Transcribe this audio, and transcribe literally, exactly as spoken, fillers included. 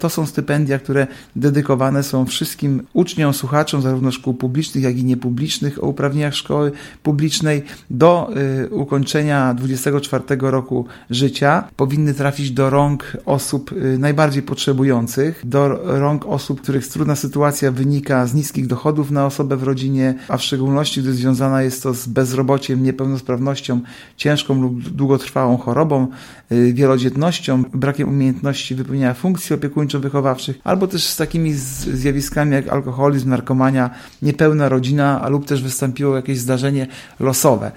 To są stypendia, które dedykowane są wszystkim uczniom, słuchaczom zarówno szkół publicznych, jak i niepublicznych o uprawnieniach szkoły publicznej do y, ukończenia dwudziestego czwartego roku życia. Powinny trafić do rąk osób y, najbardziej potrzebujących, do rąk osób, których trudna sytuacja wynika z niskich dochodów na osobę w rodzinie, a w szczególności gdy związana jest to z bezrobociem, niepełnosprawnością, ciężką lub długotrwałą chorobą, y, wielodzietnością, brakiem umiejętności wypełniania funkcji opiekuńczo-wychowawczych, albo też z takimi zjawiskami jak alkoholizm, narkomania, niepełna rodzina, lub też wystąpiło jakieś zdarzenie losowe.